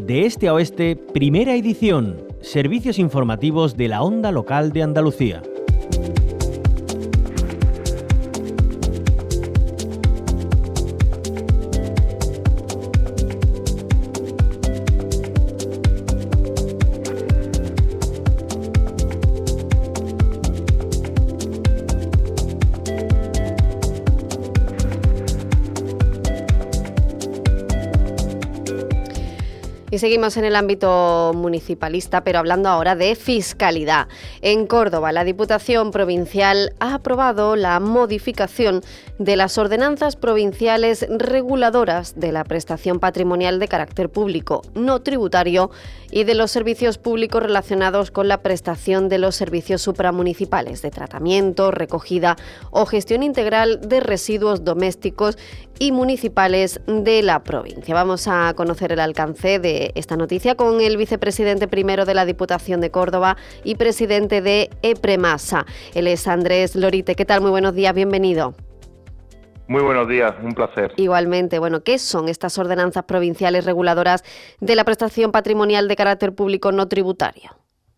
De este a oeste, primera edición. Servicios informativos de la Onda Local de Andalucía. Y seguimos en el ámbito municipalista, pero hablando ahora de fiscalidad. En Córdoba, la Diputación Provincial ha aprobado la modificación de las ordenanzas provinciales reguladoras de la prestación patrimonial de carácter público no tributario y de los servicios públicos relacionados con la prestación de los servicios supramunicipales de tratamiento, recogida o gestión integral de residuos domésticos y municipales de la provincia. Vamos a conocer el alcance de esta noticia con el vicepresidente primero de la Diputación de Córdoba y presidente de EPREMASA. Él es Andrés Lorite. ¿Qué tal? Muy buenos días, bienvenido. Muy buenos días, un placer. Igualmente. Bueno, ¿qué son estas ordenanzas provinciales reguladoras de la prestación patrimonial de carácter público no tributario?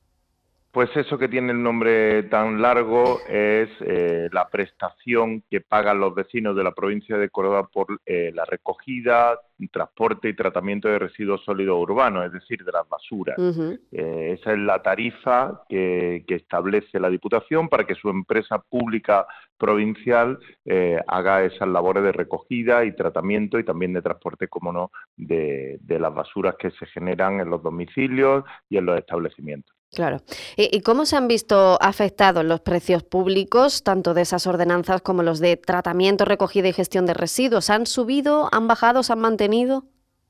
Pues eso que tiene el nombre tan largo es la prestación que pagan los vecinos de la provincia de Córdoba por la recogida, transporte y tratamiento de residuos sólidos urbanos, es decir, de las basuras. Esa es la tarifa que establece la Diputación para que su empresa pública provincial haga esas labores de recogida y tratamiento y también de transporte, como no, de las basuras que se generan en los domicilios y en los establecimientos. Claro. ¿Y cómo se han visto afectados los precios públicos, tanto de esas ordenanzas como los de tratamiento, recogida y gestión de residuos? ¿Han subido, han bajado, se han mantenido?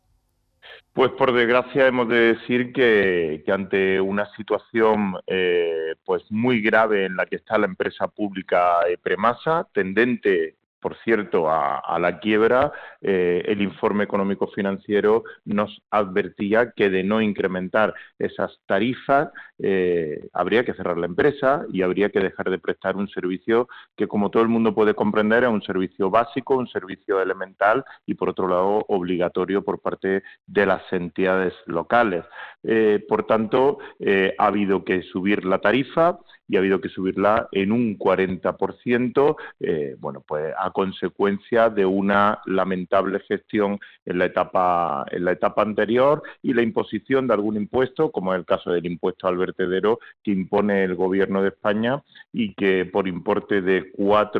Pues por desgracia hemos de decir que ante una situación pues muy grave en la que está la empresa pública EPREMASA, tendente, por cierto, a la quiebra, el informe económico financiero nos advertía que de no incrementar esas tarifas habría que cerrar la empresa y habría que dejar de prestar un servicio que, como todo el mundo puede comprender, es un servicio básico, un servicio elemental y, por otro lado, obligatorio por parte de las entidades locales. Por tanto, ha habido que subir la tarifa y ha habido que subirla en un 40%, bueno, pues a consecuencia de una lamentable gestión en la etapa anterior y la imposición de algún impuesto, como es el caso del impuesto al vertedero que impone el Gobierno de España y que por importe de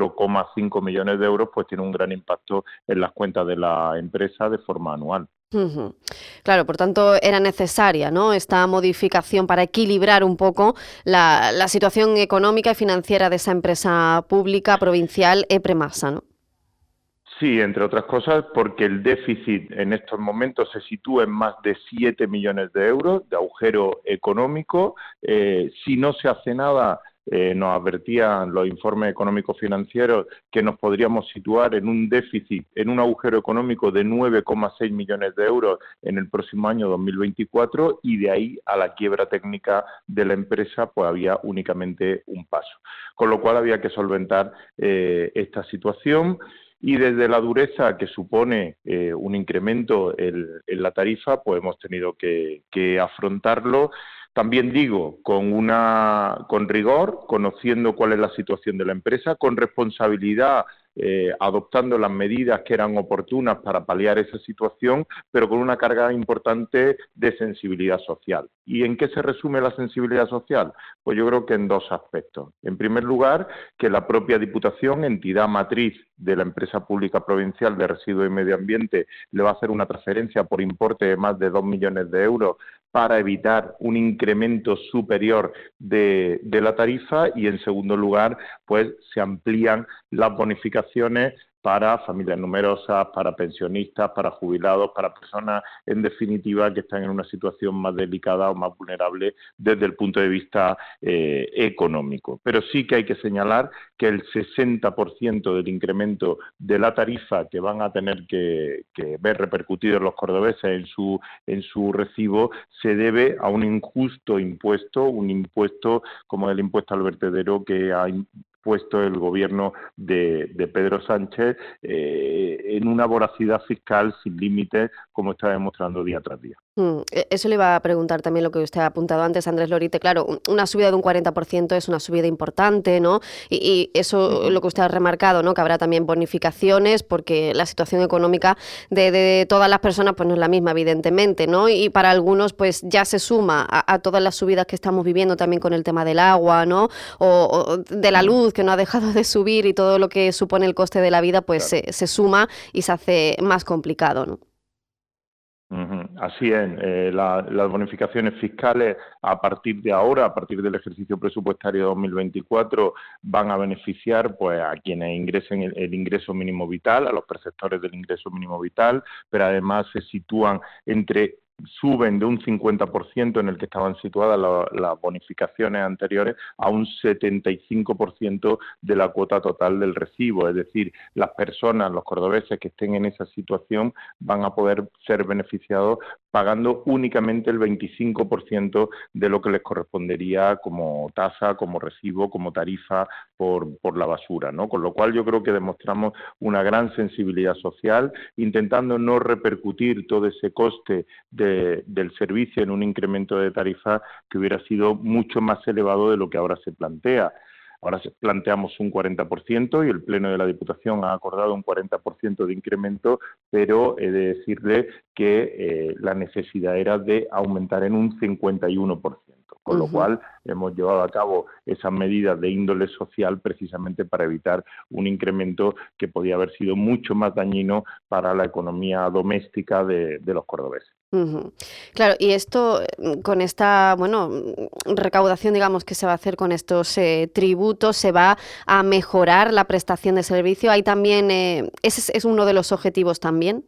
4,5 millones de euros pues tiene un gran impacto en las cuentas de la empresa de forma anual. Claro, por tanto era necesaria, ¿no?, esta modificación para equilibrar un poco la situación económica y financiera de esa empresa pública provincial EPREMASA, ¿no? Sí, entre otras cosas, porque el déficit en estos momentos se sitúa en más de 7 millones de euros de agujero económico. Si no se hace nada, nos advertían los informes económicos financieros que nos podríamos situar en un déficit, en un agujero económico de 9,6 millones de euros en el próximo año 2024 y de ahí a la quiebra técnica de la empresa pues había únicamente un paso. Con lo cual había que solventar esta situación. Y desde la dureza que supone un incremento en la tarifa, pues hemos tenido que afrontarlo. También digo, con rigor, conociendo cuál es la situación de la empresa, con responsabilidad, adoptando las medidas que eran oportunas para paliar esa situación, pero con una carga importante de sensibilidad social. ¿Y en qué se resume la sensibilidad social? Pues yo creo que en dos aspectos. En primer lugar, que la propia Diputación, entidad matriz de la empresa pública provincial de residuos y medio ambiente, le va a hacer una transferencia por importe de más de 2 millones de euros para evitar un incremento superior de la tarifa y, en segundo lugar, pues se amplían las bonificaciones para familias numerosas, para pensionistas, para jubilados, para personas, en definitiva, que están en una situación más delicada o más vulnerable desde el punto de vista económico. Pero sí que hay que señalar que el 60% del incremento de la tarifa que van a tener que ver repercutidos los cordobeses en su recibo se debe a un injusto impuesto, un impuesto como el impuesto al vertedero que ha puesto el gobierno de Pedro Sánchez en una voracidad fiscal sin límites, como está demostrando día tras día. Eso le iba a preguntar también lo que usted ha apuntado antes, Andrés Lorite. Claro, una subida de un 40% es una subida importante, ¿no? Y eso, lo que usted ha remarcado, ¿no? Que habrá también bonificaciones, porque la situación económica de todas las personas pues no es la misma, evidentemente, ¿no? Y para algunos pues ya se suma a todas las subidas que estamos viviendo también con el tema del agua, ¿no? O de la luz, que no ha dejado de subir, y todo lo que supone el coste de la vida, pues Claro. se suma y se hace más complicado, ¿no? Así es, las bonificaciones fiscales a partir de ahora, a partir del ejercicio presupuestario 2024, van a beneficiar pues a quienes ingresen el ingreso mínimo vital, a los perceptores del ingreso mínimo vital, pero además suben de un 50% en el que estaban situadas las bonificaciones anteriores a un 75% de la cuota total del recibo. Es decir, las personas, los cordobeses que estén en esa situación van a poder ser beneficiados pagando únicamente el 25% de lo que les correspondería como tasa, como recibo, como tarifa por la basura, ¿no? Con lo cual yo creo que demostramos una gran sensibilidad social, intentando no repercutir todo ese coste del servicio en un incremento de tarifa que hubiera sido mucho más elevado de lo que ahora se plantea. Ahora planteamos un 40% y el Pleno de la Diputación ha acordado un 40% de incremento, pero he de decirle que la necesidad era de aumentar en un 51%, con lo Ujú. cual hemos llevado a cabo esas medidas de índole social precisamente para evitar un incremento que podía haber sido mucho más dañino para la economía doméstica de los cordobeses. Ujú. Claro, y esto, con esta, bueno, recaudación, digamos, que se va a hacer con estos tributos, ¿se va a mejorar la prestación de servicio? Hay también, ese es uno de los objetivos también.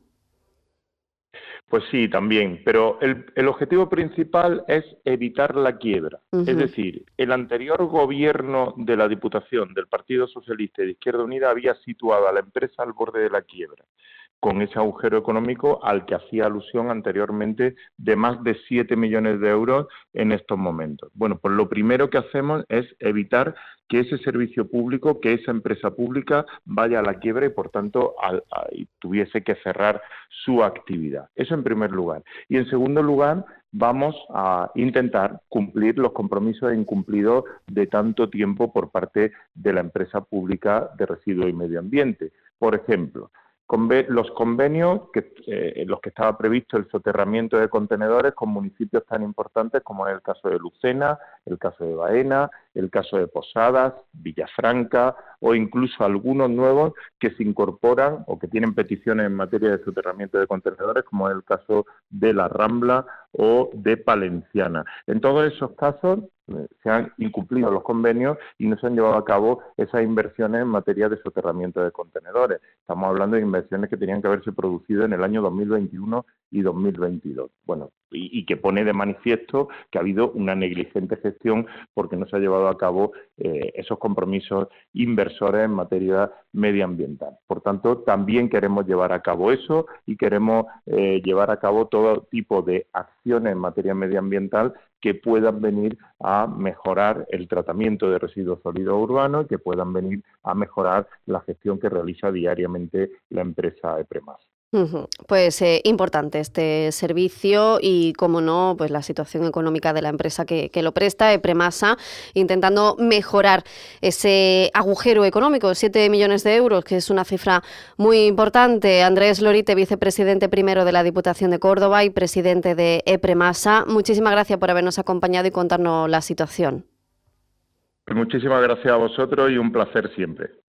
Pues sí, también, pero el objetivo principal es evitar la quiebra. Es Ujú. decir, el anterior gobierno de la Diputación del Partido Socialista y de Izquierda Unida había situado a la empresa al borde de la quiebra, con ese agujero económico al que hacía alusión anteriormente de más de 7 millones de euros en estos momentos. Bueno, pues lo primero que hacemos es evitar que ese servicio público, que esa empresa pública vaya a la quiebra y, por tanto, y tuviese que cerrar su actividad. Eso en primer lugar. Y en segundo lugar, vamos a intentar cumplir los compromisos incumplidos de tanto tiempo por parte de la empresa pública de residuos y medio ambiente. Por ejemplo, los convenios en los que estaba previsto el soterramiento de contenedores con municipios tan importantes como es el caso de Lucena, el caso de Baena, el caso de Posadas, Villafranca o incluso algunos nuevos que se incorporan o que tienen peticiones en materia de soterramiento de contenedores, como es el caso de La Rambla o de Palenciana. En todos esos casos se han incumplido los convenios y no se han llevado a cabo esas inversiones en materia de soterramiento de contenedores. Estamos hablando de inversiones que tenían que haberse producido en el año 2021 y 2022. Bueno, y que pone de manifiesto que ha habido una negligente gestión porque no se ha llevado a cabo esos compromisos inversores en materia medioambiental. Por tanto, también queremos llevar a cabo eso y queremos llevar a cabo todo tipo de acciones en materia medioambiental que puedan venir a mejorar el tratamiento de residuos sólidos urbanos y que puedan venir a mejorar la gestión que realiza diariamente la empresa EPREMAS. Ujú. Pues importante este servicio y, como no, pues la situación económica de la empresa que lo presta, Epremasa, intentando mejorar ese agujero económico, 7 millones de euros, que es una cifra muy importante. Andrés Lorite, vicepresidente primero de la Diputación de Córdoba y presidente de Epremasa, muchísimas gracias por habernos acompañado y contarnos la situación. Pues muchísimas gracias a vosotros y un placer siempre.